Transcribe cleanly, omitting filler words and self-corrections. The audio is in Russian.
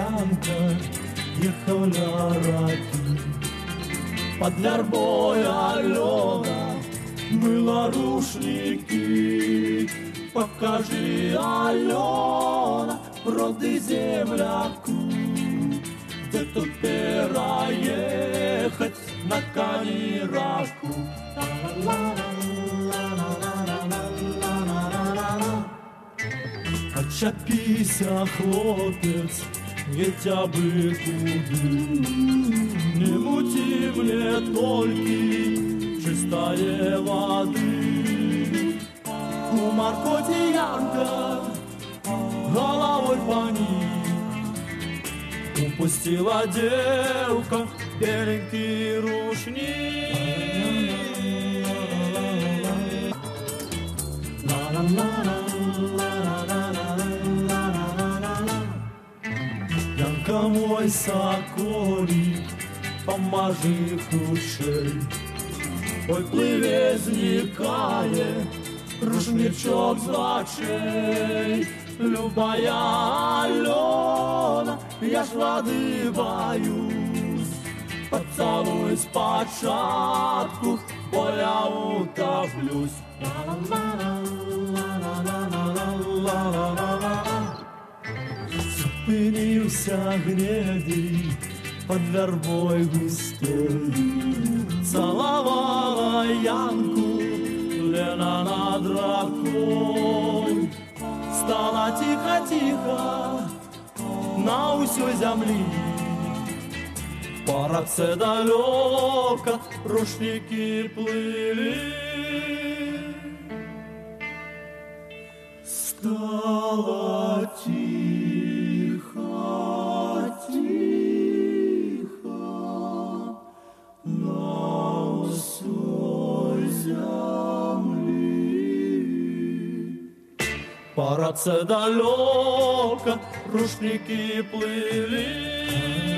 Янка ехал на раки. Под вербой Алена мыла рушники. Покажи, Алена, роды земляку, где тут переехать на Канираку. Очапися, хлопец, ведя бы куды. Не мути мне только чистая воды. У Маркоти Янка головой пони. Упустила девка беленький рушник. Янка мой соколик, помажи ушей. Ой, пливе, зникає рушничок з очей. Любая Алена, я ж воды боюсь. Поцелуй спочатку, бо я утоплюсь. Зупинився гнедий под вербой густой. Целовала Янку Лена над ракой. Стало тихо-тихо на усей земли. По раце далеко рушники плыли. Стало тихо-тихо на усей земли. По раце далеко рушники плыли.